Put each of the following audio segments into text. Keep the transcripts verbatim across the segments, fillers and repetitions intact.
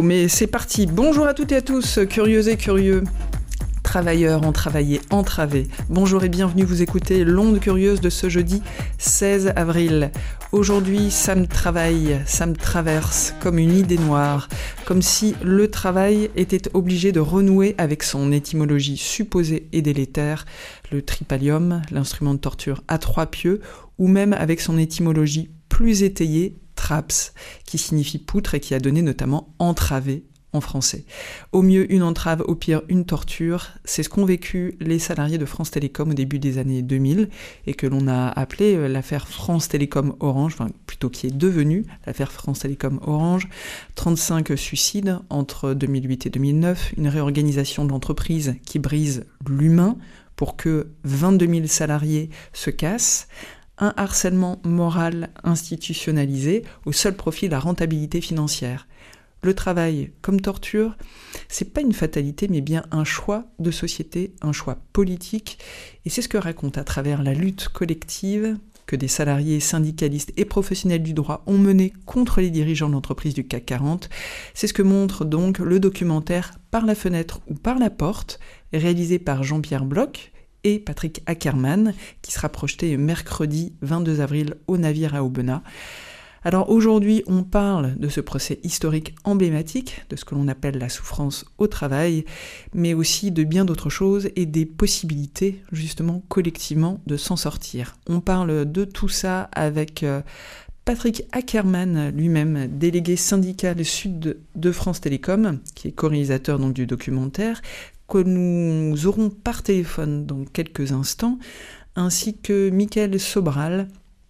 mais c'est parti. Bonjour à toutes et à tous, curieuses et curieux. Travailleurs, entravaillés, entravés. Bonjour et bienvenue, vous écoutez l'Onde Curieuse de ce jeudi seize avril. Aujourd'hui, ça me travaille, ça me traverse comme une idée noire, comme si le travail était obligé de renouer avec son étymologie supposée et délétère, le tripalium, l'instrument de torture à trois pieux, ou même avec son étymologie plus étayée, traps, qui signifie poutre et qui a donné notamment entravé en français. Au mieux une entrave, au pire une torture, c'est ce qu'ont vécu les salariés de France Télécom au début des années deux mille et que l'on a appelé l'affaire France Télécom Orange, enfin plutôt qui est devenue l'affaire France Télécom Orange. trente-cinq suicides entre deux mille huit et deux mille neuf, une réorganisation de l'entreprise qui brise l'humain pour que vingt-deux mille salariés se cassent, un harcèlement moral institutionnalisé au seul profit de la rentabilité financière. Le travail comme torture, c'est pas une fatalité, mais bien un choix de société, un choix politique. Et c'est ce que raconte à travers la lutte collective que des salariés, syndicalistes et professionnels du droit ont menée contre les dirigeants d'entreprises du C A C quarante. C'est ce que montre donc le documentaire Par la fenêtre ou par la porte, réalisé par Jean-Pierre Bloch et Patrick Ackerman, qui sera projeté mercredi vingt-deux avril au Navire à Aubenas. Alors aujourd'hui, on parle de ce procès historique emblématique, de ce que l'on appelle la souffrance au travail, mais aussi de bien d'autres choses et des possibilités, justement, collectivement, de s'en sortir. On parle de tout ça avec euh, Patrick Ackerman, lui-même délégué syndical sud de France Télécom, qui est co-réalisateur donc, du documentaire, que nous aurons par téléphone dans quelques instants, ainsi que Mickaëlle Sobral,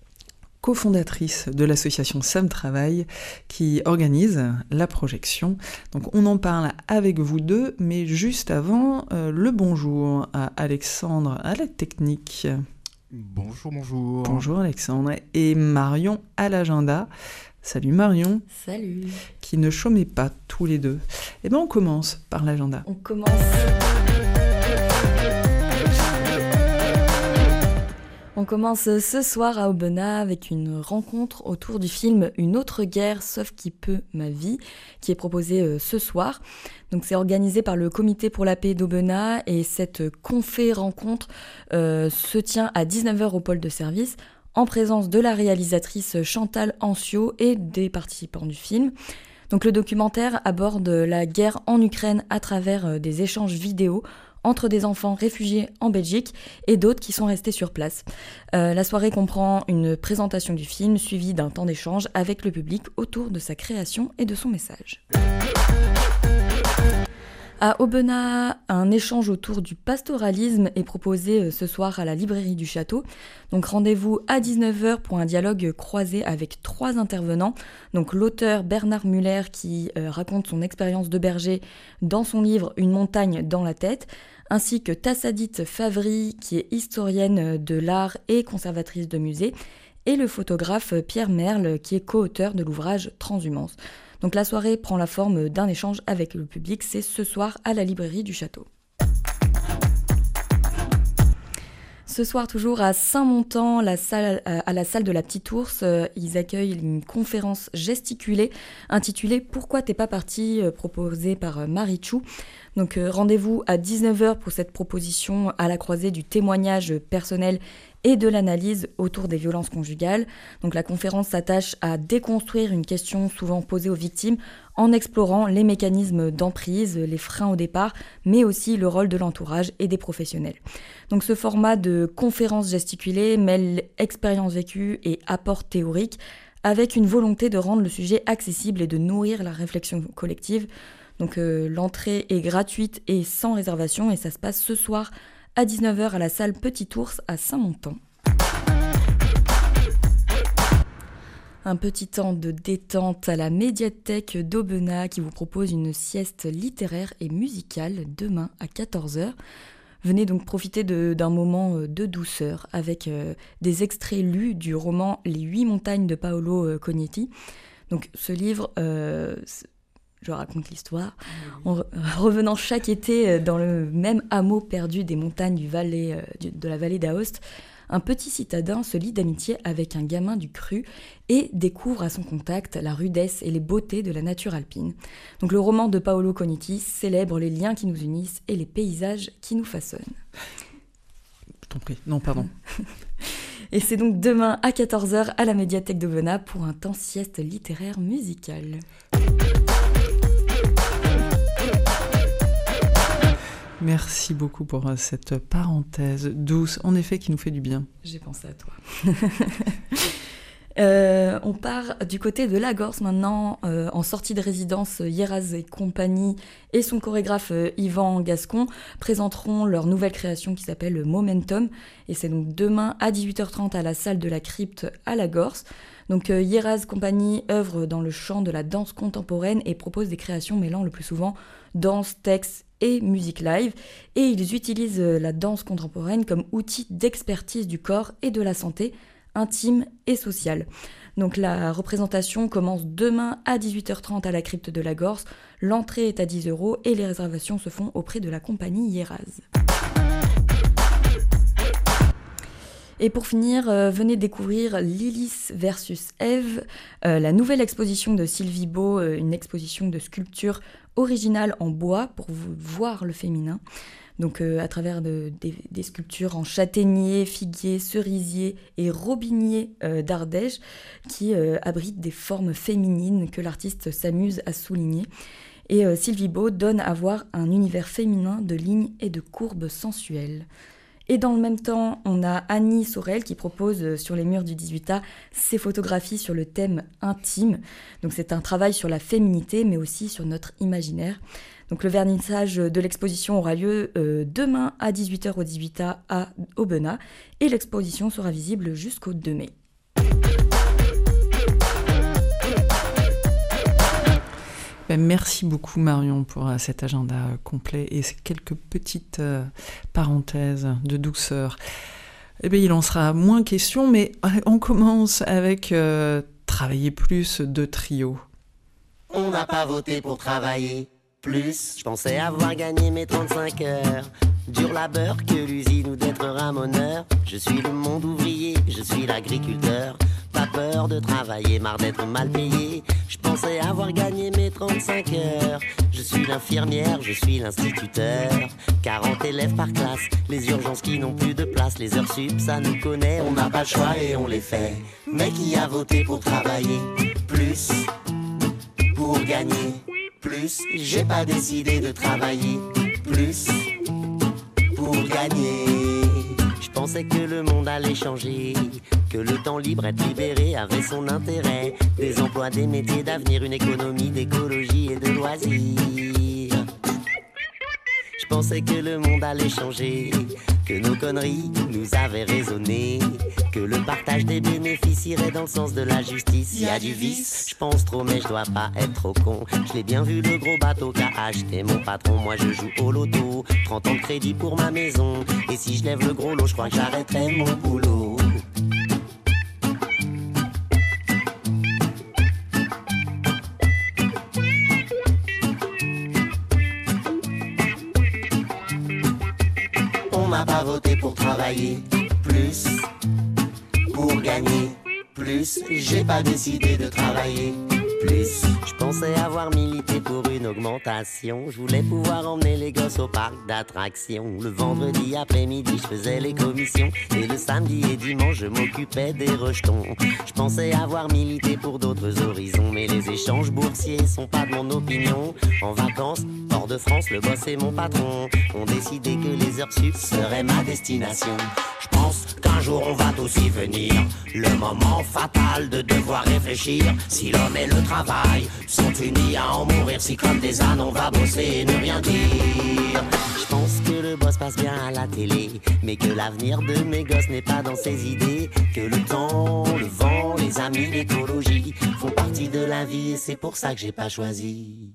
cofondatrice de l'association Ça me travaille, qui organise la projection. Donc on en parle avec vous deux, mais juste avant, euh, le bonjour à Alexandre à la technique. Bonjour, bonjour. Bonjour Alexandre. Et Marion à l'agenda. Salut Marion. Salut. Qui ne chômait pas tous les deux. Eh bien on commence par l'agenda. On commence... On commence ce soir à Aubenas avec une rencontre autour du film Une autre guerre, sauf qui peut ma vie, qui est proposé ce soir. Donc c'est organisé par le Comité pour la paix d'Aubenas et cette confé-rencontre euh, se tient à dix-neuf heures au pôle de service en présence de la réalisatrice Chantal Ancio et des participants du film. Donc le documentaire aborde la guerre en Ukraine à travers des échanges vidéo entre des enfants réfugiés en Belgique et d'autres qui sont restés sur place. Euh, la soirée comprend une présentation du film suivie d'un temps d'échange avec le public autour de sa création et de son message. À Aubenas, un échange autour du pastoralisme est proposé ce soir à la librairie du Château. Donc rendez-vous à dix-neuf heures pour un dialogue croisé avec trois intervenants. Donc l'auteur Bernard Muller qui euh, raconte son expérience de berger dans son livre Une montagne dans la tête, ainsi que Tassadit Favry qui est historienne de l'art et conservatrice de musée, et le photographe Pierre Merle qui est co-auteur de l'ouvrage Transhumance. Donc la soirée prend la forme d'un échange avec le public, c'est ce soir à la librairie du Château. Ce soir, toujours à Saint-Montant, la salle, à la salle de la Petite Ourse, ils accueillent une conférence gesticulée intitulée « Pourquoi t'es pas parti ?», proposée par Marie Chou. Donc rendez-vous à dix-neuf heures pour cette proposition à la croisée du témoignage personnel et de l'analyse autour des violences conjugales. Donc la conférence s'attache à déconstruire une question souvent posée aux victimes en explorant les mécanismes d'emprise, les freins au départ, mais aussi le rôle de l'entourage et des professionnels. Donc ce format de conférence gesticulée mêle expérience vécue et apport théorique avec une volonté de rendre le sujet accessible et de nourrir la réflexion collective. Donc euh, l'entrée est gratuite et sans réservation et ça se passe ce soir à dix-neuf heures à la salle Petit Ours à Saint-Montant. Un petit temps de détente à la médiathèque d'Aubenas qui vous propose une sieste littéraire et musicale demain à quatorze heures. Venez donc profiter de, d'un moment de douceur avec euh, des extraits lus du roman Les Huit Montagnes de Paolo Cognetti. Donc ce livre... Euh, je raconte l'histoire. En re- revenant chaque été dans le même hameau perdu des montagnes du Valais, euh, du- de la vallée d'Aoste, un petit citadin se lie d'amitié avec un gamin du cru et découvre à son contact la rudesse et les beautés de la nature alpine. Donc le roman de Paolo Cognitis célèbre les liens qui nous unissent et les paysages qui nous façonnent. Je t'en prie. Non, pardon. Et c'est donc demain à quatorze heures à la médiathèque d'Aubenas pour un temps sieste littéraire musical. Merci beaucoup pour euh, cette parenthèse douce, en effet, qui nous fait du bien. J'ai pensé à toi. Euh, on part du côté de Lagorce maintenant, euh, en sortie de résidence. Yeraz et compagnie et son chorégraphe euh, Yvan Gascon présenteront leur nouvelle création qui s'appelle Momentum, et c'est donc demain à dix-huit heures trente à la salle de la Crypte à Lagorce. Donc euh, Yeraz compagnie œuvre dans le champ de la danse contemporaine et propose des créations mêlant le plus souvent danse, texte et musique live, et ils utilisent euh, la danse contemporaine comme outil d'expertise du corps et de la santé intime et sociale. Donc la représentation commence demain à dix-huit heures trente à la Crypte de Lagorce. L'entrée est à dix euros et les réservations se font auprès de la compagnie Yeraz. Et pour finir, euh, venez découvrir Lilith versus Eve, euh, la nouvelle exposition de Sylvie Beau, euh, une exposition de sculpture originale en bois pour vous voir le féminin. Donc euh, à travers de, des, des sculptures en châtaignier, figuier, cerisier et robinier euh, d'Ardèche qui euh, abritent des formes féminines que l'artiste s'amuse à souligner. Et euh, Sylvie Beau donne à voir un univers féminin de lignes et de courbes sensuelles. Et dans le même temps, on a Annie Sorel qui propose sur les murs du dix-huit A ses photographies sur le thème intime. Donc c'est un travail sur la féminité, mais aussi sur notre imaginaire. Donc le vernissage de l'exposition aura lieu euh, demain à dix-huit heures au dix-huit A à Aubenas, et l'exposition sera visible jusqu'au deux mai. Ben, merci beaucoup Marion pour euh, cet agenda euh, complet et ces quelques petites euh, parenthèses de douceur. Eh bien, il en sera moins question, mais on commence avec euh, Travailler plus de trio. On n'a pas voté pour travailler plus. Je pensais avoir gagné mes trente-cinq heures. Dur labeur que l'usine ou d'être ramoneur. Je suis le monde ouvrier, je suis l'agriculteur. Pas peur de travailler, marre d'être mal payé. Je pensais avoir gagné mes trente-cinq heures. Je suis l'infirmière, je suis l'instituteur. quarante élèves par classe, les urgences qui n'ont plus de place. Les heures sup, ça nous connaît, on n'a pas le choix et on les fait. Mais qui a voté pour travailler plus, pour gagner plus? J'ai pas décidé de travailler plus, pour gagner. Je pensais que le monde allait changer, que le temps libre, être libéré avait son intérêt. Des emplois, des métiers d'avenir, une économie d'écologie et de loisirs. Je pensais que le monde allait changer, que nos conneries nous avaient raisonné, que le partage des bénéfices irait dans le sens de la justice. Il y a du vice, je pense trop mais je dois pas être trop con. Je l'ai bien vu le gros bateau qu'a acheté mon patron. Moi je joue au loto, trente ans de crédit pour ma maison. Et si je lève le gros lot, je crois que j'arrêterai mon boulot. On n'a pas voté pour travailler plus, pour gagner plus. J'ai pas décidé de travailler plus. Je pensais avoir milité pour une augmentation. Je voulais pouvoir emmener les gosses au parc d'attractions. Le vendredi après-midi, je faisais les commissions. Et le samedi et dimanche, je m'occupais des rejetons. Je pensais avoir milité pour d'autres horizons. Mais les échanges boursiers sont pas de mon opinion. En vacances, hors de France, le boss et mon patron ont décidé que les heures sup seraient ma destination. Je pense qu'un jour on va tous y venir. Le moment fatal de devoir réfléchir. Si l'homme et le travail sont unis à en mourir. Si comme des ânes on va bosser et ne rien dire. Je pense que le boss passe bien à la télé, mais que l'avenir de mes gosses n'est pas dans ses idées. Que le temps, le vent, les amis, l'écologie font partie de la vie. Et c'est pour ça que j'ai pas choisi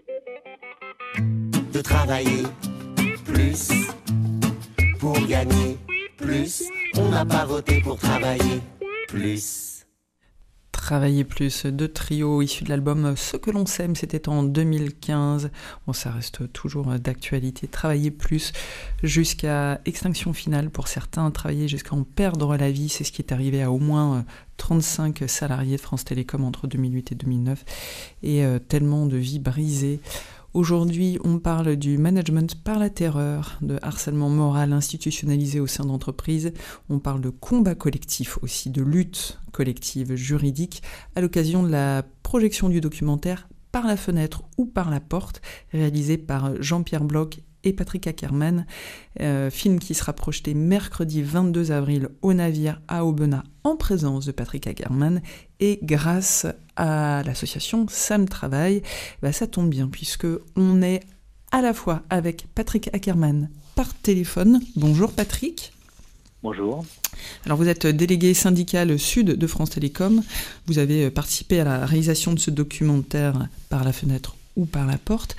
de travailler plus, pour gagner plus. On n'a pas voté pour travailler plus. Travailler plus, deux trios issus de l'album Ce que l'on sème, c'était en deux mille quinze. Bon, ça reste toujours d'actualité. Travailler plus jusqu'à extinction finale pour certains, travailler jusqu'à en perdre la vie, c'est ce qui est arrivé à au moins trente-cinq salariés de France Télécom entre deux mille huit et deux mille neuf, et euh, tellement de vies brisées. Aujourd'hui, on parle du management par la terreur, de harcèlement moral institutionnalisé au sein d'entreprises. On parle de combat collectif aussi, de lutte collective juridique, à l'occasion de la projection du documentaire Par la fenêtre ou par la porte, réalisé par Jean-Pierre Bloch et Patrick Ackerman, euh, film qui sera projeté mercredi vingt-deux avril au Navire à Aubenas en présence de Patrick Ackerman, et grâce à l'association Sam Travail, bah ça tombe bien puisque on est à la fois avec Patrick Ackerman par téléphone. Bonjour Patrick. Bonjour. Alors vous êtes délégué syndical Sud de France Télécom, vous avez participé à la réalisation de ce documentaire Par la fenêtre ou par la porte.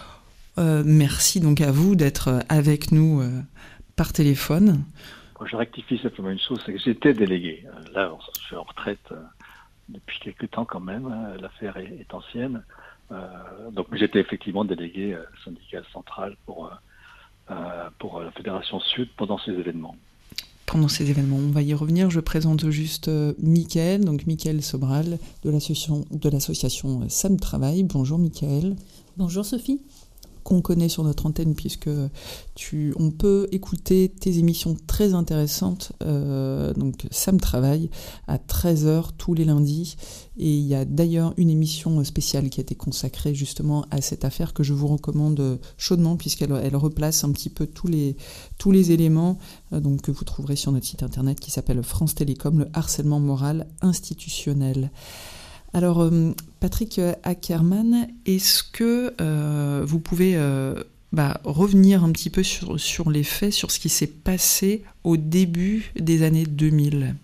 Euh, merci donc à vous d'être avec nous euh, par téléphone. Je rectifie simplement une chose, c'est que j'étais délégué. Là, je suis en retraite euh, depuis quelques temps quand même, hein, l'affaire est, est ancienne. Euh, donc j'étais effectivement délégué euh, syndical central pour, euh, pour la Fédération Sud pendant ces événements. Pendant ces événements, on va y revenir. Je présente juste euh, Mickaël, donc Mickaël Sobral de l'association, de l'association Sam Travail. Bonjour Mickaël. Bonjour Sophie. Qu'on connaît sur notre antenne, puisque tu, on peut écouter tes émissions très intéressantes, euh, donc Sam Travail, à treize heures tous les lundis. Et il y a d'ailleurs une émission spéciale qui a été consacrée justement à cette affaire que je vous recommande chaudement, puisqu'elle elle replace un petit peu tous les, tous les éléments euh, donc, que vous trouverez sur notre site internet qui s'appelle France Télécom, le harcèlement moral institutionnel. Alors, euh, Patrick Ackerman, est-ce que euh, vous pouvez euh, bah, revenir un petit peu sur, sur les faits, sur ce qui s'est passé au début des années deux mille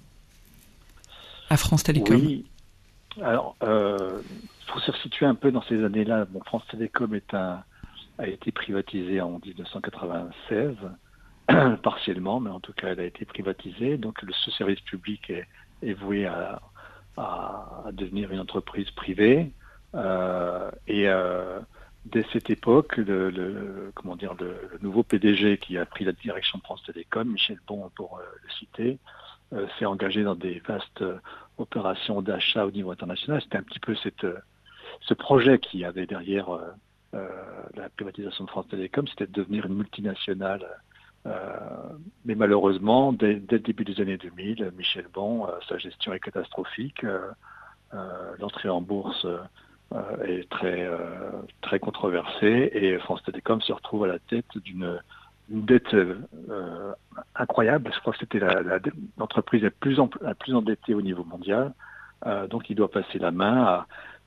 à France Télécom? Oui, alors, il euh, faut se situer un peu dans ces années-là. Bon, France Télécom est un, a été privatisée en dix-neuf cent quatre-vingt-seize, partiellement, mais en tout cas, elle a été privatisée. Donc, le, ce service public est, est voué à... À, à devenir une entreprise privée, euh, et euh, dès cette époque, le, le, comment dire, le, le nouveau P D G qui a pris la direction de France Télécom, Michel Bon pour euh, le citer, euh, s'est engagé dans des vastes euh, opérations d'achat au niveau international. C'était un petit peu cette, euh, ce projet qui avait derrière euh, euh, la privatisation de France Télécom, c'était de devenir une multinationale. Euh, mais malheureusement, dès, dès le début des années deux mille, Michel Bon, euh, sa gestion est catastrophique. Euh, euh, l'entrée en bourse euh, est très, euh, très controversée, et France Télécom se retrouve à la tête d'une une dette euh, incroyable. Je crois que c'était la, la, l'entreprise la plus, en, la plus endettée au niveau mondial. Euh, donc il doit passer la main à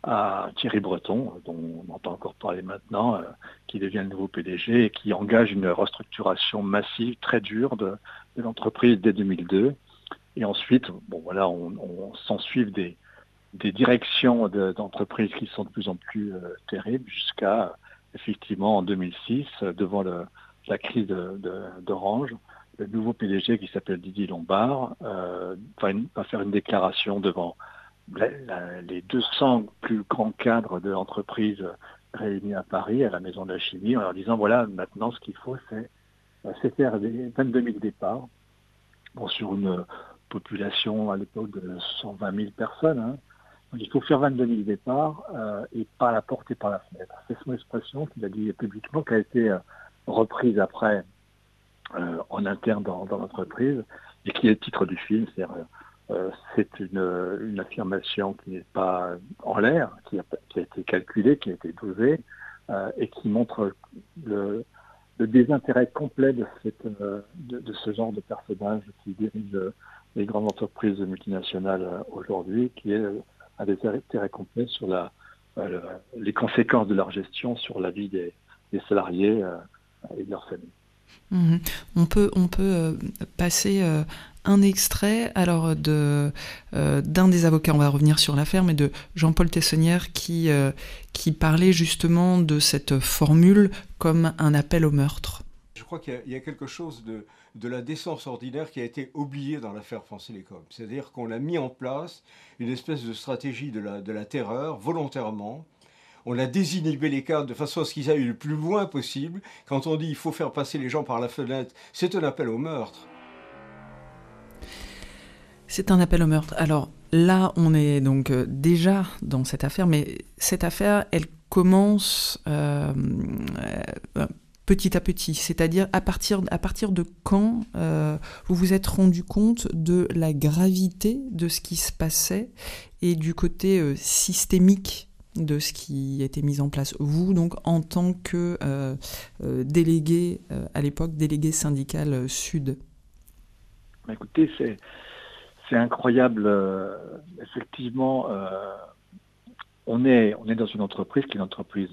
à Thierry Breton, dont on entend encore parler maintenant, euh, qui devient le nouveau P D G et qui engage une restructuration massive, très dure de, de l'entreprise dès deux mille deux. Et ensuite, bon voilà, on, on s'ensuit des, des directions de, d'entreprises qui sont de plus en plus euh, terribles, jusqu'à effectivement en deux mille six, devant le, la crise de, de, d'Orange, le nouveau P D G qui s'appelle Didier Lombard euh, va, une, va faire une déclaration devant La, la, les deux cents plus grands cadres de l'entreprise réunis à Paris, à la Maison de la Chimie, en leur disant, voilà, maintenant, ce qu'il faut, c'est, c'est faire des vingt-deux mille départs, bon, sur une population, à l'époque, de cent vingt mille personnes. Hein. Donc, il faut faire vingt-deux mille départs, euh, et par la porte et par la fenêtre. C'est son expression qu'il a dit publiquement, qui a été euh, reprise après euh, en interne dans, dans l'entreprise, et qui est le titre du film, c'est-à-dire Euh, c'est une, une affirmation qui n'est pas en l'air, qui a, qui a été calculée, qui a été dosée, euh, et qui montre le, le désintérêt complet de, cette, euh, de, de ce genre de personnage qui dirige les grandes entreprises multinationales aujourd'hui, qui est un désintérêt complet sur la, euh, le, les conséquences de leur gestion sur la vie des, des salariés euh, et de leurs familles. Mmh. On peut, on peut euh, passer euh, un extrait alors de, euh, d'un des avocats, on va revenir sur l'affaire, mais de Jean-Paul Tessonnière qui, euh, qui parlait justement de cette formule comme un appel au meurtre. Je je crois qu'il y a, il y a quelque chose de, de la décence ordinaire qui a été oublié dans l'affaire France Télécom. C'est-à-dire qu'on a mis en place une espèce de stratégie de la, de la terreur, volontairement. On a désinhibé les cadres de façon à ce qu'ils aillent le plus loin possible. Quand on dit qu'il faut faire passer les gens par la fenêtre, c'est un appel au meurtre. C'est un appel au meurtre. Alors là, on est donc euh, déjà dans cette affaire, mais cette affaire, elle commence euh, euh, petit à petit. C'est-à-dire, à partir, à partir de quand euh, vous vous êtes rendu compte de la gravité de ce qui se passait et du côté euh, systémique de ce qui était mis en place. Vous, donc, en tant que euh, euh, délégué, euh, à l'époque, délégué syndical euh, Sud. Écoutez, c'est... C'est incroyable, euh, effectivement, euh, on, est, on est dans une entreprise qui est une entreprise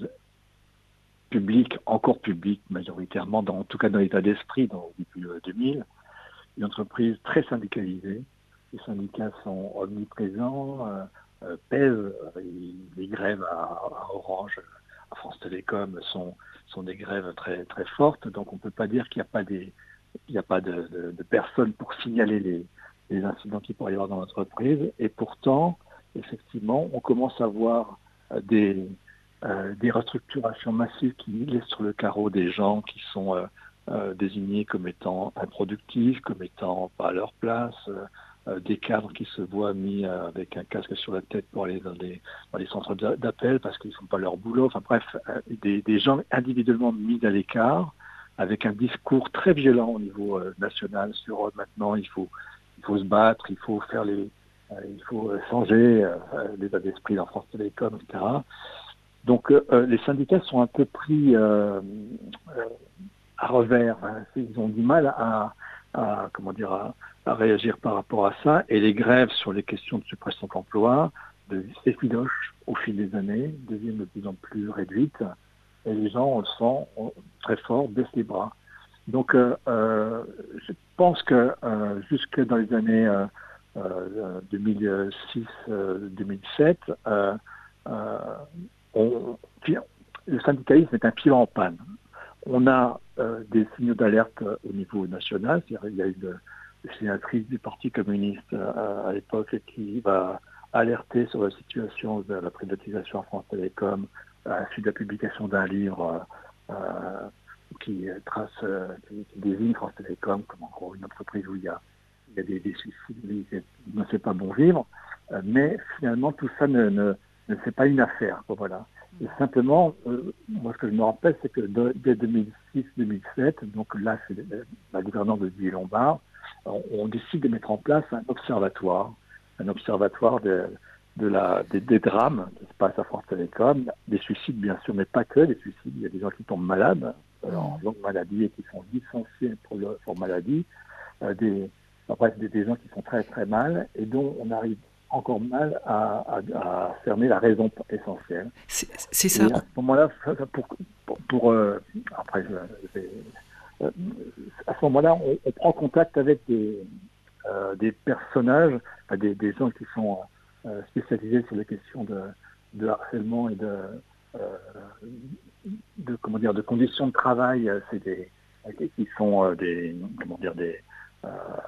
publique, encore publique majoritairement, dans, en tout cas dans l'état d'esprit dans, depuis euh, deux mille, une entreprise très syndicalisée. Les syndicats sont omniprésents, euh, euh, pèsent, les, les grèves à, à Orange, à France Télécom sont, sont des grèves très, très fortes, donc on ne peut pas dire qu'il n'y a pas, des, il n'y a pas de, de, de personnes pour signaler les les incidents qu'il pourrait y avoir dans l'entreprise. Et pourtant, effectivement, on commence à voir des, euh, des restructurations massives qui laissent sur le carreau des gens qui sont euh, euh, désignés comme étant improductifs, comme étant pas à leur place, euh, des cadres qui se voient mis euh, avec un casque sur la tête pour aller dans les, dans les centres d'appel parce qu'ils ne font pas leur boulot. Enfin bref, euh, des, des gens individuellement mis à l'écart, avec un discours très violent au niveau euh, national sur euh, maintenant il faut Il faut se battre, il faut faire les, euh, il faut changer euh, l'état d'esprit dans France Télécom, et cetera. Donc euh, les syndicats sont un peu pris euh, euh, à revers. Hein. Ils ont du mal à, à comment dire, à, à réagir par rapport à ça. Et les grèves sur les questions de suppression d'emploi s'effilochent au fil des années, deviennent de plus en plus réduites. Et les gens, on le sent, on, très fort, baissent les bras. Donc, euh, euh, je pense que euh, jusque dans les années euh, euh, deux mille six deux mille sept, euh, euh, on, le syndicalisme est un pied en panne. On a euh, des signaux d'alerte au niveau national. C'est-à-dire, il y a une sénatrice du Parti communiste euh, à l'époque qui va alerter sur la situation de la privatisation en France Télécom à la suite de la publication d'un livre euh, qui trace, euh, qui, qui désigne France Télécom comme en gros une entreprise où il y a, il y a des, des suicides, il ne fait pas bon vivre, euh, mais finalement tout ça ne, ne, ne fait pas une affaire. Quoi, voilà. Et simplement, euh, moi ce que je me rappelle, c'est que de, dès deux mille six deux mille sept, donc là c'est la gouvernance de Didier Lombard, on, on décide de mettre en place un observatoire, un observatoire de, de la, des, des drames qui se passent à France Télécom, des suicides bien sûr, mais pas que des suicides, il y a des gens qui tombent malades, en longue maladie et qui sont licenciés pour, le, pour maladie, euh, des, enfin, des, des gens qui sont très très mal et dont on arrive encore mal à, à, à cerner la raison essentielle. C'est, c'est ça. Et à ce moment-là, pour, pour, pour euh, après, je, je, euh, à ce moment-là, on, on prend contact avec des, euh, des personnages, des, des gens qui sont euh, spécialisés sur les questions de, de harcèlement et de euh, de comment dire de conditions de travail, c'est des qui sont euh, des comment dire des euh,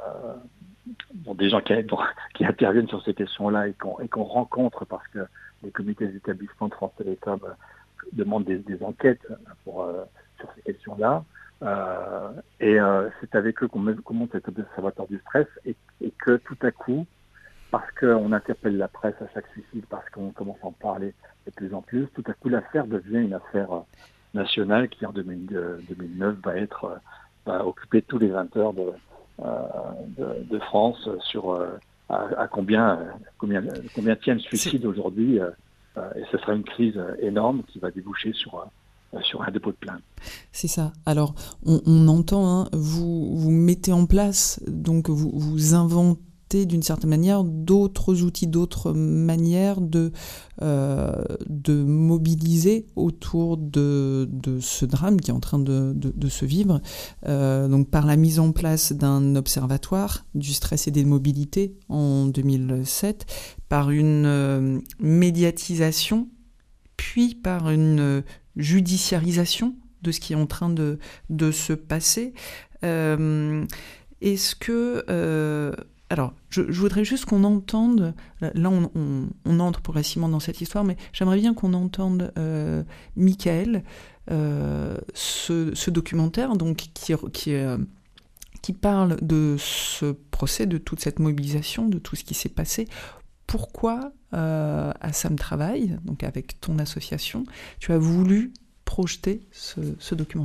bon, des gens qui, qui interviennent sur ces questions-là et qu'on et qu'on rencontre parce que les comités d'établissement de France Télécom euh, demandent des, des enquêtes pour euh, sur ces questions-là euh, et euh, c'est avec eux qu'on, qu'on monte cet observatoire du stress et, et que tout à coup, parce qu'on interpelle la presse à chaque suicide, parce qu'on commence à en parler de plus en plus, tout à coup l'affaire devient une affaire nationale qui en deux mille neuf va être va occuper tous les vingt heures de, euh, de, de France sur euh, à, à combien, combien, combien tient le suicide aujourd'hui euh, et ce sera une crise énorme qui va déboucher sur, euh, sur un dépôt de plainte. C'est ça. Alors on, on entend, hein, vous, vous mettez en place, donc vous, vous inventez d'une certaine manière d'autres outils, d'autres manières de, euh, de mobiliser autour de, de ce drame qui est en train de, de, de se vivre, euh, donc par la mise en place d'un observatoire du stress et des mobilités en deux mille sept, par une euh, médiatisation, puis par une judiciarisation de ce qui est en train de, de se passer. Euh, est-ce que... Euh, alors, je, je voudrais juste qu'on entende... Là, on, on, on entre progressivement dans cette histoire, mais j'aimerais bien qu'on entende euh, Michael, euh, ce, ce documentaire donc, qui, qui, euh, qui parle de ce procès, de toute cette mobilisation, de tout ce qui s'est passé. Pourquoi, euh, à Sam Travail, donc avec ton association, tu as voulu projeter ce, ce documentaire ?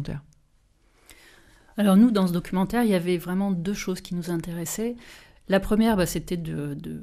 Alors nous, dans ce documentaire, il y avait vraiment deux choses qui nous intéressaient. La première, bah, c'était de, de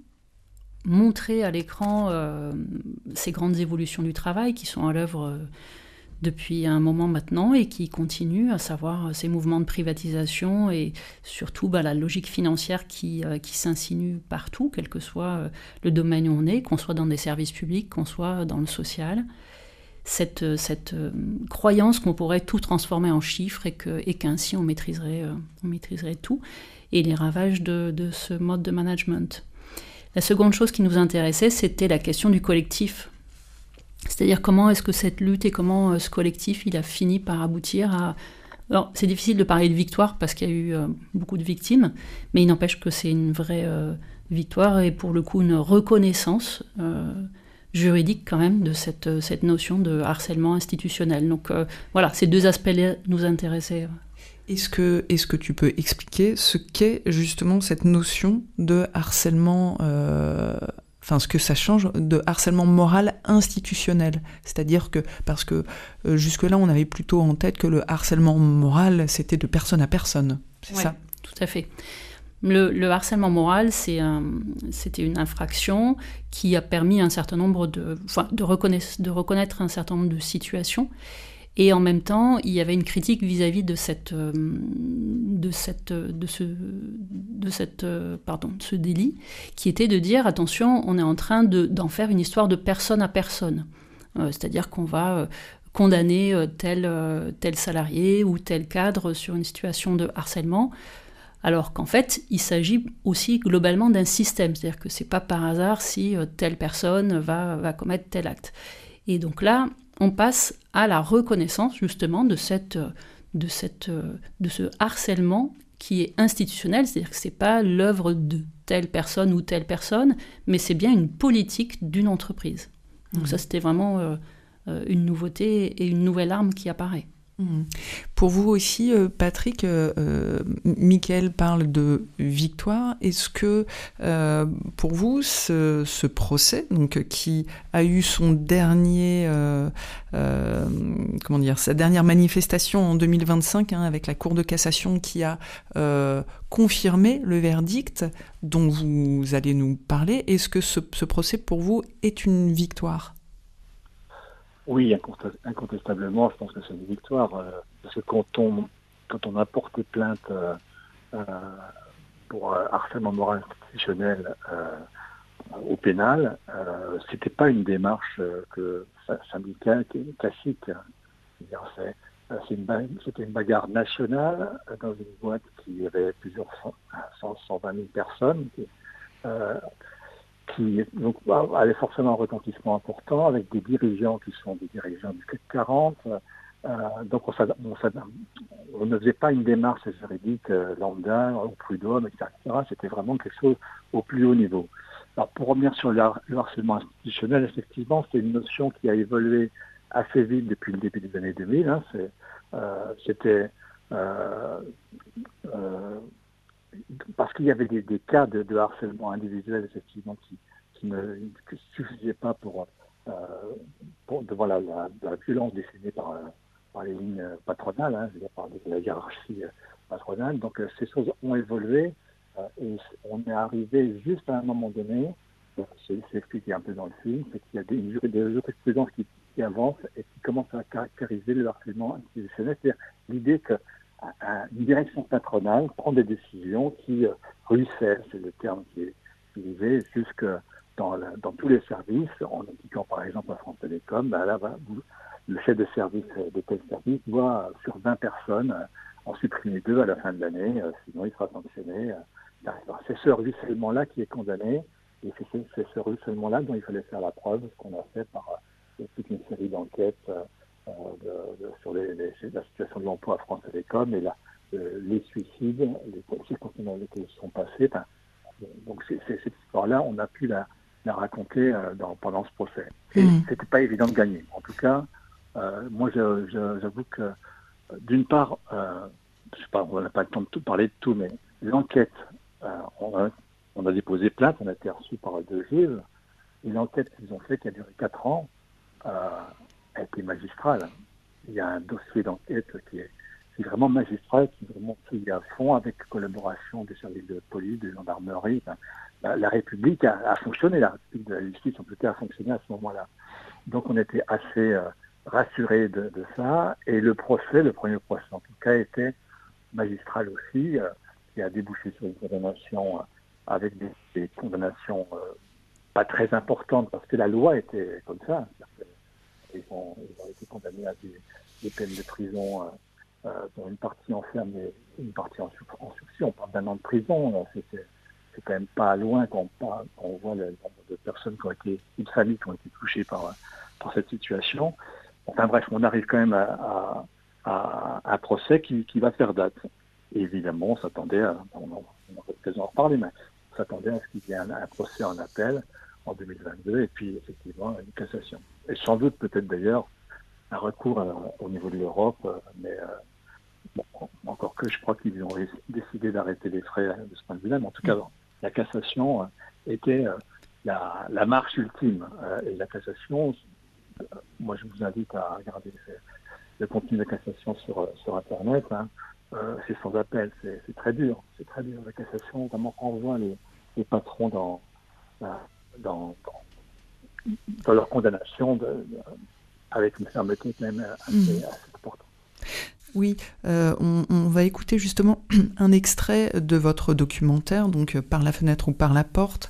montrer à l'écran euh, ces grandes évolutions du travail qui sont à l'œuvre euh, depuis un moment maintenant et qui continuent, à savoir euh, ces mouvements de privatisation et surtout bah, la logique financière qui, euh, qui s'insinue partout, quel que soit euh, le domaine où on est, qu'on soit dans des services publics, qu'on soit dans le social. Cette, cette euh, croyance qu'on pourrait tout transformer en chiffres et, que, et qu'ainsi on maîtriserait, euh, on maîtriserait tout, et les ravages de, de ce mode de management. La seconde chose qui nous intéressait, c'était la question du collectif. C'est-à-dire comment est-ce que cette lutte et comment euh, ce collectif il a fini par aboutir à... Alors, c'est difficile de parler de victoire parce qu'il y a eu euh, beaucoup de victimes, mais il n'empêche que c'est une vraie euh, victoire et pour le coup une reconnaissance euh, juridique quand même de cette, cette notion de harcèlement institutionnel. Donc euh, voilà, ces deux aspects-là nous intéressaient. Est-ce que, est-ce que tu peux expliquer ce qu'est justement cette notion de harcèlement, euh, enfin ce que ça change de harcèlement moral institutionnel ? C'est-à-dire que, parce que euh, jusque-là on avait plutôt en tête que le harcèlement moral c'était de personne à personne, c'est ouais, ça ? Tout à fait. Le, le harcèlement moral, c'est un, c'était une infraction qui a permis un certain nombre de, enfin, de, reconnaître, de reconnaître un certain nombre de situations. Et en même temps, il y avait une critique vis-à-vis de cette, de cette, de ce, de cette, pardon, de ce délit, qui était de dire attention, on est en train de, d'en faire une histoire de personne à personne, euh, c'est-à-dire qu'on va condamner tel, tel salarié ou tel cadre sur une situation de harcèlement. Alors qu'en fait, il s'agit aussi globalement d'un système, c'est-à-dire que c'est pas par hasard si telle personne va, va commettre tel acte. Et donc là, on passe à la reconnaissance justement de, cette, de, cette, de ce harcèlement qui est institutionnel, c'est-à-dire que c'est pas l'œuvre de telle personne ou telle personne, mais c'est bien une politique d'une entreprise. Donc mmh. ça, c'était vraiment euh, une nouveauté et une nouvelle arme qui apparaît. Mmh. Pour vous aussi, Patrick, euh, Michael parle de victoire. Est-ce que euh, pour vous, ce, ce procès, donc qui a eu son dernier, euh, euh, comment dire, sa dernière manifestation en deux mille vingt-cinq, hein, avec la Cour de cassation qui a euh, confirmé le verdict dont vous allez nous parler, est-ce que ce, ce procès pour vous est une victoire ? Oui, incontestablement, je pense que c'est une victoire, euh, parce que quand on, quand on a porté plainte euh, euh, pour euh, harcèlement moral institutionnel euh, au pénal, euh, c'était pas une démarche euh, que syndicale classique. C'est, c'est une, c'était une bagarre nationale dans une boîte qui avait plusieurs cent, cent vingt mille personnes. Qui, euh, qui donc, avait forcément un retentissement important avec des dirigeants qui sont des dirigeants du C A C quarante. Euh, donc on, on, on ne faisait pas une démarche juridique euh, lambda, au prud'homme, et cetera. C'était vraiment quelque chose au plus haut niveau. Alors pour revenir sur le, le harcèlement institutionnel, effectivement, c'est une notion qui a évolué assez vite depuis le début des années deux mille. Hein. C'est, euh, c'était... Euh, euh, parce qu'il y avait des, des cas de, de harcèlement individuel effectivement qui, qui ne qui suffisaient pas pour, euh, pour devant la, la, la violence décidée par, par les lignes patronales, hein, je veux dire, par la hiérarchie patronale. Donc euh, ces choses ont évolué euh, et on est arrivé juste à un moment donné, c'est, c'est expliqué un peu dans le film, c'est qu'il y a des, des jurisprudences qui, qui avancent et qui commencent à caractériser le harcèlement institutionnel, c'est-à-dire l'idée que une direction patronale prend des décisions qui euh, ruissellent, c'est le terme qui est utilisé, jusque dans, la, dans tous les services, en indiquant par exemple à France Télécom, ben là, ben, le chef de service de tel service doit, sur vingt personnes, euh, en supprimer deux à la fin de l'année, euh, sinon il sera sanctionné. Euh, c'est ce ruissellement-là qui est condamné, et c'est ce, c'est ce ruissellement-là dont il fallait faire la preuve, ce qu'on a fait par euh, toute une série d'enquêtes euh, euh, de, de, sur les, les, la situation de l'emploi à France Télécom et la, euh, les suicides, les circonstances dans lesquelles ils sont passés. Enfin, donc c'est, c'est, cette histoire-là, on a pu la, la raconter euh, dans, pendant ce procès. Et mmh. c'était pas évident de gagner. En tout cas, euh, moi je, je, j'avoue que euh, d'une part, euh, je sais pas, on n'a pas le temps de tout parler de tout, mais l'enquête, euh, on, a, on a déposé plainte, on a été reçu par deux juges, et l'enquête qu'ils ont faite, qui a duré quatre ans, euh, a été magistrale. Il y a un dossier d'enquête qui est, qui est vraiment magistral, qui est vraiment suivi à fond, avec collaboration des services de police, de gendarmerie. Enfin, la, la République a, a fonctionné, la République de la justice en tout cas a fonctionné à ce moment-là. Donc on était assez euh, rassurés de, de ça, et le procès, le premier procès en tout cas, était magistral aussi, euh, qui a débouché sur une condamnation euh, avec des, des condamnations euh, pas très importantes, parce que la loi était comme ça. Ils ont, ils ont été condamnés à des, des peines de prison, euh, euh, dont une partie en ferme et une partie en, en sursis. On parle d'un an de prison, c'est, c'est, c'est quand même pas loin quand on, parle, quand on voit le nombre de personnes qui ont été, une famille qui ont été touchées par, par cette situation. Enfin bref, on arrive quand même à, à, à un procès qui, qui va faire date. Et évidemment, on s'attendait à, on aura l'occasion d'en reparler, mais on s'attendait à ce qu'il y ait un, un procès en appel en deux mille vingt-deux, et puis effectivement une cassation. Et sans doute peut-être d'ailleurs un recours à, au niveau de l'Europe, euh, mais euh, bon, encore que je crois qu'ils ont décidé d'arrêter les frais de ce point de vue-là, mais en tout cas, bon, la cassation euh, était euh, la, la marche ultime. Euh, et la cassation, euh, moi je vous invite à regarder le contenu de la cassation sur, sur Internet, hein, euh, c'est sans appel, c'est, c'est très dur, c'est très dur. La cassation vraiment renvoie les, les patrons dans... dans Dans, dans, dans leur condamnation de, de, avec une fermeté quand même assez, mmh. assez importante. Oui, euh, on, on va écouter justement un extrait de votre documentaire, donc Par la fenêtre ou par la porte,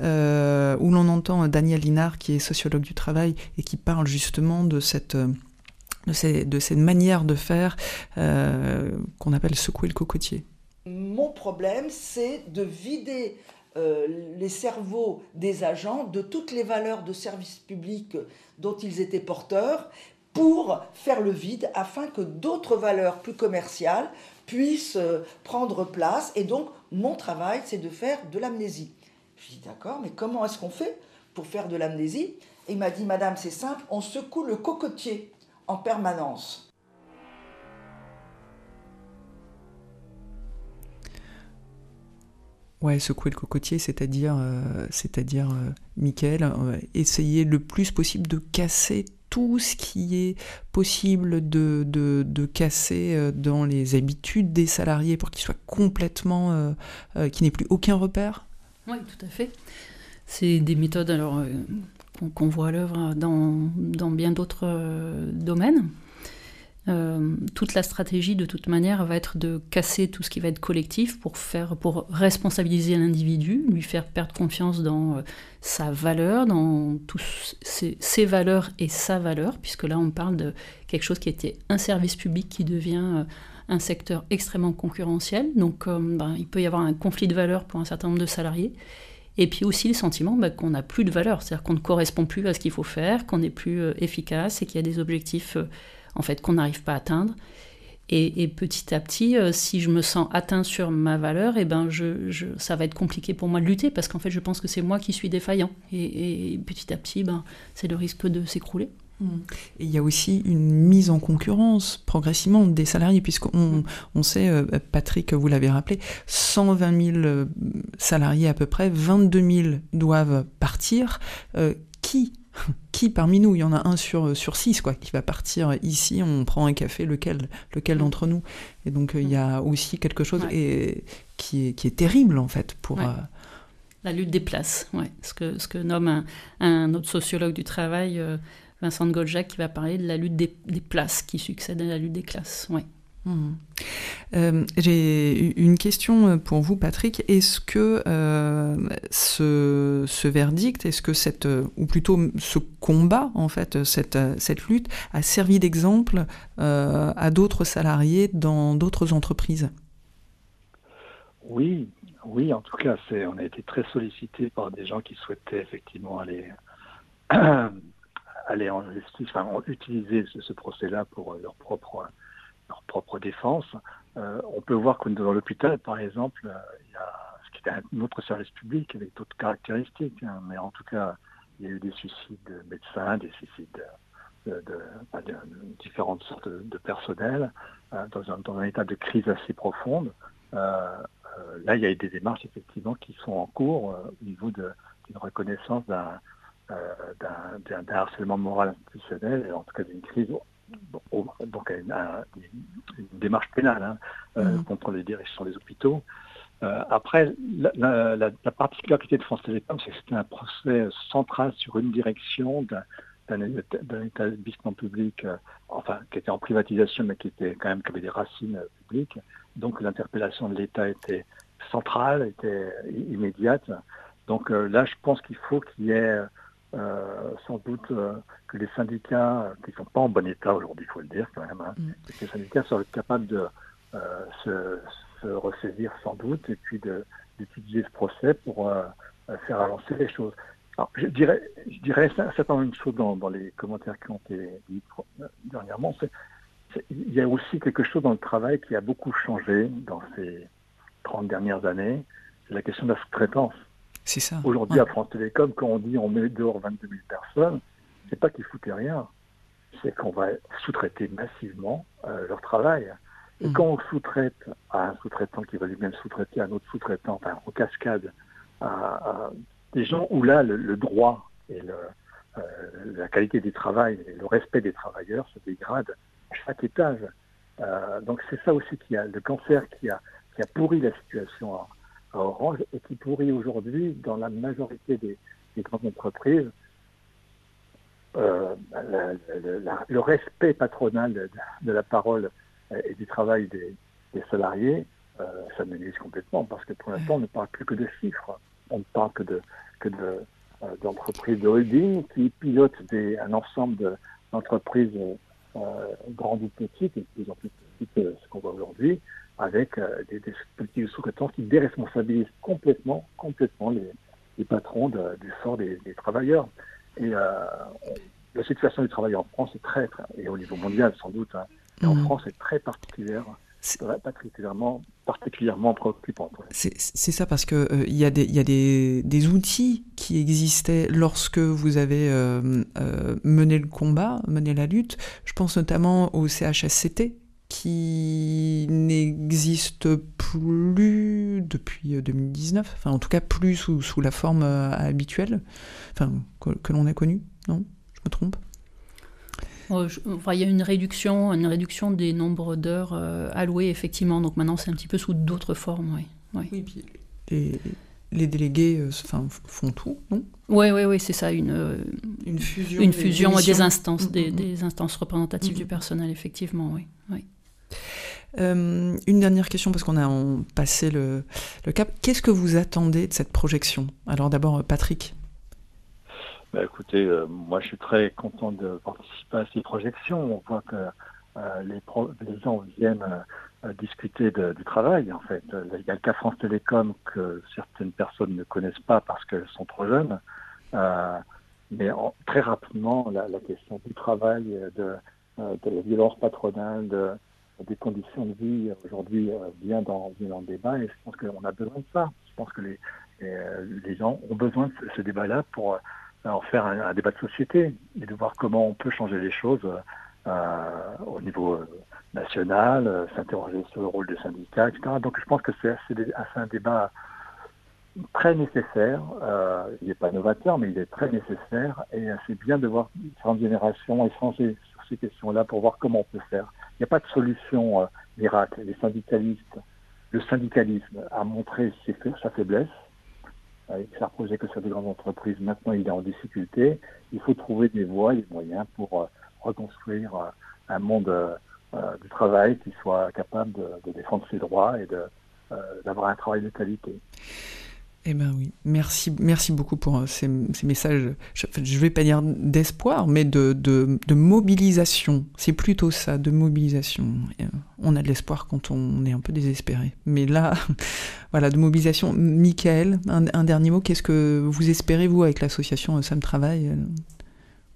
euh, où l'on entend Daniel Linard, qui est sociologue du travail et qui parle justement de cette, de ces, de cette manière de faire euh, qu'on appelle secouer le cocotier. Mon problème, c'est de vider Euh, les cerveaux des agents de toutes les valeurs de service public dont ils étaient porteurs pour faire le vide afin que d'autres valeurs plus commerciales puissent euh, prendre place. Et donc, mon travail, c'est de faire de l'amnésie. Je dis d'accord, mais comment est-ce qu'on fait pour faire de l'amnésie ? Et il m'a dit, madame, c'est simple, on secoue le cocotier en permanence. Ouais, secouer le cocotier, c'est-à-dire, euh, c'est-à-dire euh, Mickaël, euh, essayer le plus possible de casser tout ce qui est possible de, de, de casser euh, dans les habitudes des salariés pour qu'ils soient complètement... Euh, euh, qu'ils n'aient plus aucun repère. Oui, tout à fait. C'est des méthodes alors, euh, qu'on, qu'on voit à l'œuvre dans, dans bien d'autres euh, domaines. Euh, toute la stratégie de toute manière va être de casser tout ce qui va être collectif pour, faire, pour responsabiliser l'individu, lui faire perdre confiance dans euh, sa valeur, dans tous ses, ses valeurs et sa valeur, puisque là on parle de quelque chose qui était un service public qui devient euh, un secteur extrêmement concurrentiel, donc euh, ben, il peut y avoir un conflit de valeurs pour un certain nombre de salariés. Et puis aussi le sentiment bah, qu'on n'a plus de valeur, c'est-à-dire qu'on ne correspond plus à ce qu'il faut faire, qu'on n'est plus euh, efficace et qu'il y a des objectifs euh, en fait, qu'on n'arrive pas à atteindre. Et, et petit à petit, euh, si je me sens atteint sur ma valeur, eh ben je, je, ça va être compliqué pour moi de lutter, parce qu'en fait, je pense que c'est moi qui suis défaillant. Et, et petit à petit, ben, c'est le risque de s'écrouler. Et il y a aussi une mise en concurrence progressivement des salariés, puisqu'on on sait, Patrick, vous l'avez rappelé, cent vingt mille salariés à peu près, vingt-deux mille doivent partir. Euh, qui Qui parmi nous, il y en a un sur, sur six quoi, qui va partir ici, on prend un café, lequel, lequel d'entre nous ? Et donc il y a aussi quelque chose ouais. et, qui, est, qui est terrible en fait pour... Ouais. Euh... La lutte des places, ouais. ce, que, ce que nomme un, un autre sociologue du travail, euh, Vincent de Goljac, qui va parler de la lutte des, des places qui succède à la lutte des classes. Ouais. Mmh. Euh, j'ai une question pour vous, Patrick. Est-ce que euh, ce, ce verdict, est-ce que cette, ou plutôt ce combat, en fait, cette, cette lutte, a servi d'exemple euh, à d'autres salariés dans d'autres entreprises ? Oui, oui. En tout cas, c'est, on a été très sollicités par des gens qui souhaitaient effectivement aller allaient en justice, enfin, ont utilisé ce, ce procès-là pour leur propre, leur propre défense. Euh, on peut voir que dans l'hôpital, par exemple, euh, il y a ce qui était un autre service public avec d'autres caractéristiques, hein, mais en tout cas, il y a eu des suicides de médecins, des suicides de, de, de, de, de différentes sortes de, de personnel, euh, dans, un, dans un état de crise assez profonde. Euh, euh, là, il y a eu des démarches, effectivement, qui sont en cours euh, au niveau de, d'une reconnaissance d'un, euh, d'un, d'un, d'un harcèlement moral institutionnel, et en tout cas d'une crise, bon, donc une, une, une démarche pénale hein, euh, mmh. contre les directions des hôpitaux. Euh, après, la, la, la, la particularité de France Télécom, c'est que c'était un procès central sur une direction d'un, d'un, d'un établissement public, euh, enfin, qui était en privatisation, mais qui était quand même qui avait des racines euh, publiques. Donc, l'interpellation de l'État était centrale, était immédiate. Donc euh, là, je pense qu'il faut qu'il y ait euh, sans doute euh, que les syndicats, euh, qui ne sont pas en bon état aujourd'hui, il faut le dire quand même, hein, mmh. que les syndicats soient capables de euh, se se ressaisir sans doute et puis de, d'utiliser ce procès pour euh, faire avancer les choses. Alors, je dirais, je dirais un certain nombre de choses dans, dans les commentaires qui ont été dits dernièrement. C'est, c'est, il y a aussi quelque chose dans le travail qui a beaucoup changé dans ces trente dernières années, c'est la question de la sous-traitance. C'est ça. Aujourd'hui, ouais. à France Télécom, quand on dit on met dehors vingt-deux mille personnes, c'est pas qu'ils foutaient rien, c'est qu'on va sous-traiter massivement euh, leur travail. Et mmh. quand on sous-traite à un sous-traitant qui va lui-même sous-traiter à un autre sous-traitant, enfin, en cascade, à, à des gens où là, le, le droit et le, euh, la qualité du travail et le respect des travailleurs se dégradent à chaque étage. Euh, donc c'est ça aussi qui a le cancer qui a, qui a pourri la situation à, à Orange et qui pourrit aujourd'hui dans la majorité des, des grandes entreprises. Euh, la, la, la, le respect patronal de, de la parole et du travail des, des salariés, euh, ça m'énerve complètement parce que pour l'instant on ne parle plus que de chiffres, on ne parle que de que de euh, d'entreprises de holding qui pilotent des, un ensemble de, d'entreprises euh, grandes ou petites, et de plus en plus petites que ce qu'on voit aujourd'hui, avec euh, des, des petits sous-traitants qui déresponsabilisent complètement, complètement les, les patrons de, du sort des, des travailleurs. Et euh, la situation du travail en France est très, très et au niveau mondial sans doute. Hein, Et en mmh. France, c'est très particulière, c'est particulièrement, particulièrement préoccupante. Ouais. C'est, c'est ça, parce qu'il euh, y a, des, y a des, des outils qui existaient lorsque vous avez euh, euh, mené le combat, mené la lutte. Je pense notamment au C H S C T, qui n'existe plus depuis deux mille dix-neuf, enfin en tout cas plus sous, sous la forme euh, habituelle, enfin, que, que l'on a connue, non ? Je me trompe ? Enfin, il y a une réduction, une réduction des nombres d'heures euh, allouées, effectivement. Donc maintenant, c'est un petit peu sous d'autres formes, oui. oui. Oui, puis les, les délégués euh, enfin, font tout, non ? Oui, oui, oui, c'est ça, une, euh, une fusion, une fusion des, des instances, mmh, des, mmh. des instances représentatives mmh. du personnel, effectivement, oui. oui. Euh, une dernière question, parce qu'on a on, passé le, le cap. Qu'est-ce que vous attendez de cette projection ? Alors d'abord, Patrick. Bah, écoutez, euh, moi je suis très content de participer à ces projections. On voit que euh, les, pro- les gens viennent euh, discuter de, du travail. En fait, il y a le cas France Télécom que certaines personnes ne connaissent pas parce qu'elles sont trop jeunes. Euh, mais en, très rapidement, la, la question du travail, de, de la violence patronale, de, des conditions de vie aujourd'hui euh, vient dans, vient dans le débat. Et je pense qu'on a besoin de ça. Je pense que les, les, les gens ont besoin de ce, ce débat-là pour en faire un, un débat de société et de voir comment on peut changer les choses euh, au niveau euh, national, euh, s'interroger sur le rôle des syndicats, et cetera. Donc je pense que c'est assez, assez un débat très nécessaire. Euh, il n'est pas novateur, mais il est très nécessaire et c'est bien de voir différentes générations échanger sur ces questions-là pour voir comment on peut faire. Il n'y a pas de solution euh, miracle. Les syndicalistes, le syndicalisme a montré ses, sa faiblesse. Avec Sarkozy que sur des grandes entreprises, maintenant il est en difficulté. Il faut trouver des voies et des moyens pour euh, reconstruire euh, un monde euh, du travail qui soit capable de, de défendre ses droits et de, euh, d'avoir un travail de qualité. Eh bien oui, merci, merci beaucoup pour ces, ces messages, je ne vais pas dire d'espoir, mais de, de, de mobilisation. C'est plutôt ça, de mobilisation. Et on a de l'espoir quand on est un peu désespéré. Mais là, voilà, de mobilisation. Michael, un, un dernier mot, qu'est-ce que vous espérez, vous, avec l'association Sam Travail ?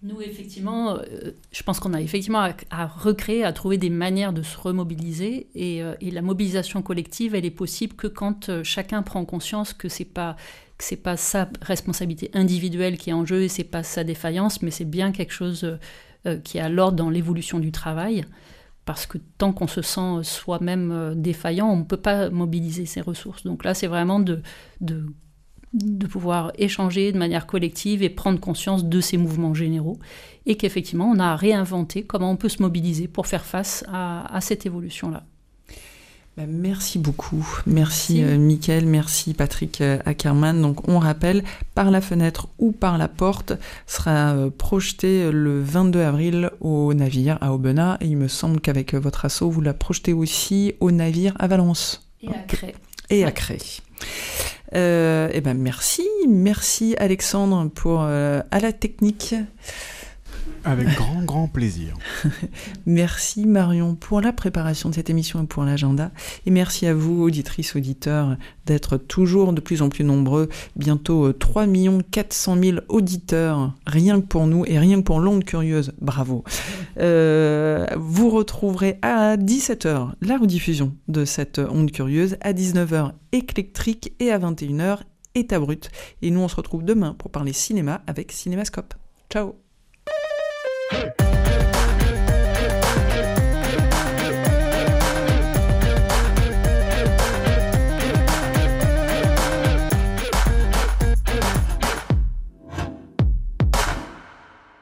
Nous, effectivement, euh, je pense qu'on a effectivement à, à recréer, à trouver des manières de se remobiliser. Et, euh, et la mobilisation collective, elle est possible que quand euh, chacun prend conscience que c'est pas que c'est pas sa responsabilité individuelle qui est en jeu et c'est pas sa défaillance, mais c'est bien quelque chose euh, qui est à l'ordre dans l'évolution du travail. Parce que tant qu'on se sent soi-même euh, défaillant, on ne peut pas mobiliser ses ressources. Donc là, c'est vraiment de, de de pouvoir échanger de manière collective et prendre conscience de ces mouvements généraux, et qu'effectivement, on a réinventé comment on peut se mobiliser pour faire face à, à cette évolution-là. Ben, merci beaucoup. Merci, merci. Euh, Mickaël, merci Patrick euh, Ackerman. Donc on rappelle, Par la fenêtre ou par la porte sera euh, projeté le vingt-deux avril au navire à Aubenas, et il me semble qu'avec euh, votre asso, vous la projetez aussi au navire à Valence. Et à Cré. Et à Cré. Euh, eh ben merci, merci Alexandre pour euh, à la technique. Avec grand, grand plaisir. Merci Marion pour la préparation de cette émission et pour l'agenda. Et merci à vous, auditrices, auditeurs, d'être toujours de plus en plus nombreux. Bientôt trois millions quatre cent mille auditeurs, rien que pour nous et rien que pour l'Onde Curieuse. Bravo. Euh, vous retrouverez à dix-sept heures la rediffusion de cette Onde Curieuse, à dix-neuf heures Éclectrique et à vingt et une heures État Brut. Et nous, on se retrouve demain pour parler cinéma avec Cinémascope. Ciao. Hey!